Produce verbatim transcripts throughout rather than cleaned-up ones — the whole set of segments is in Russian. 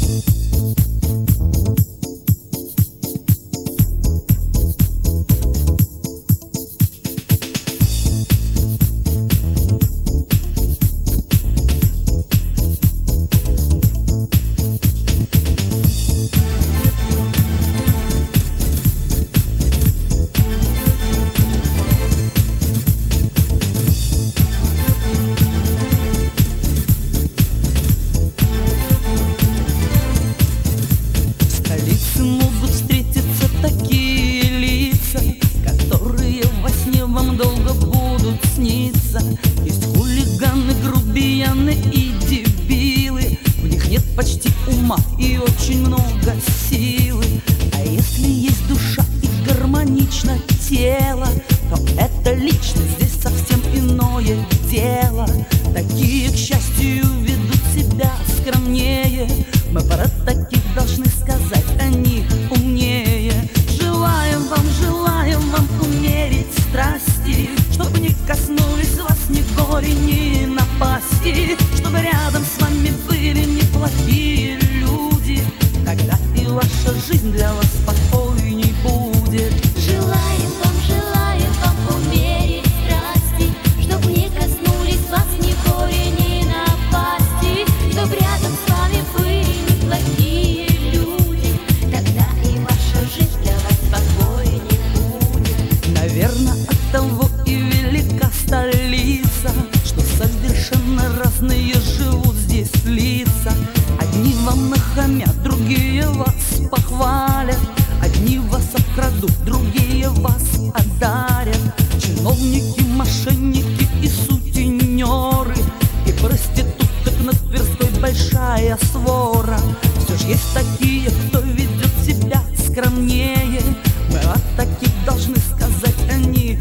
Есть хулиганы, грубияны и дебилы. В них нет почти ума и очень много силы. А если есть душа и гармонично тело, то это личность, здесь совсем иное дело. Такие, к счастью, ведут себя скромнее. Мы про таких должны сказать, они умнее. Желаем вам, желаем вам умерить страсти, чтобы не коснулись вас ни горе, ни напасти, чтобы рядом с вами были неплохие люди. Тогда и ваша жизнь для вас спокойней будет. Желаем вам, желаем вам умерить страсти, чтоб не коснулись вас ни горе, ни напасти, чтоб рядом с вами были неплохие люди. Тогда и ваша жизнь для вас спокойней будет. Наверное, от того и велика столица, что совершенно разные живут здесь лица. Одни вам нахамят, другие вас похвалят. Одни вас обкрадут, другие вас одарят. Чиновники, мошенники и сутенеры, и проституток на Тверской большая свора. Все ж есть такие, кто ведет себя скромнее. Мы от таких должны сказать, они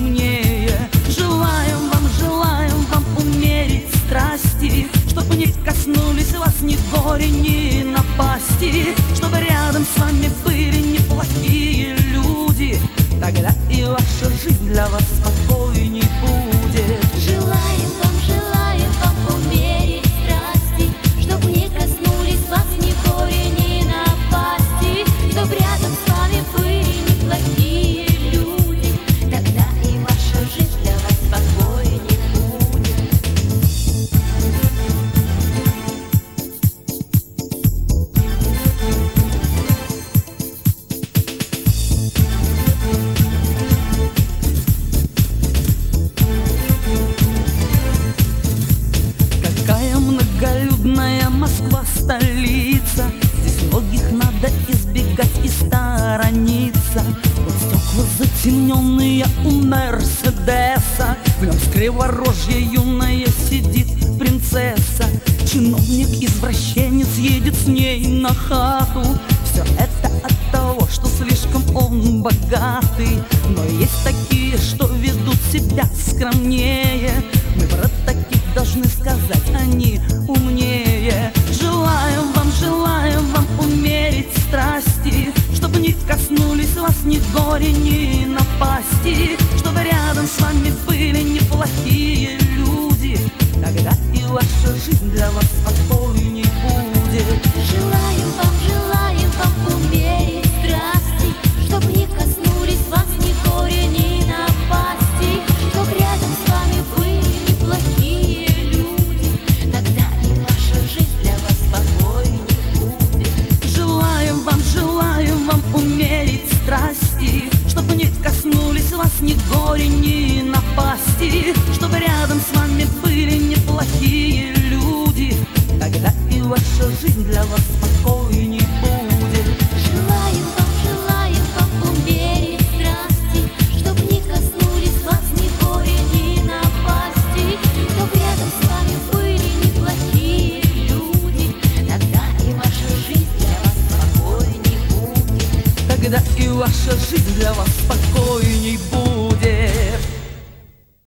умнее. Желаем вам, желаем вам умерить страсти, чтобы не коснулись вас ни горе, ни напасти, чтобы рядом с вами были неплохие люди. Тогда и ваша жизнь для вас спокойней будет. Желаем вам, желаем вам умерить страсти, чтоб не коснулись вас ни горе, ни напасти, чтоб рядом с вами были неплохие люди. Тогда и ваша жизнь для вас спокойней будет. Какая многолюдная Москва столица. Здесь многих надо избегать и сторониться. Вот стекла затемненные у Мерседеса, в нем с криворожья юная сидит принцесса. Чиновник-извращенец едет с ней на хату. Все это от того, что слишком он богатый. Но есть такие, что ведут себя скромнее. Мы про таких должны сказать, они умнее. Желаем вам, желаем вам умерить страсти, чтобы не коснулись вас ни горе, ни напасти, чтобы рядом с вами были неплохие люди. Тогда и ваша жизнь для вас спокойней будет. Желаем вам, желаем вам умерить страсти, чтоб не коснулись вас ни горе, ни напасти, чтоб рядом с вами были неплохие люди. Тогда и ваша жизнь для вас спокойней будет. Желаем вам, желаем вам умерить страсти, чтобы не коснулись вас ни горе, ни напасти, чтобы рядом с вами были неплохие люди. Тогда и ваша жизнь для вас спокойней будет. Желаем вам, желаем вам умерить страсти, чтоб не коснулись вас ни горе, ни напасти, чтоб рядом с вами были неплохие люди. Тогда и ваша жизнь для вас спокойней будет. Тогда и ваша жизнь для вас спокойней будет.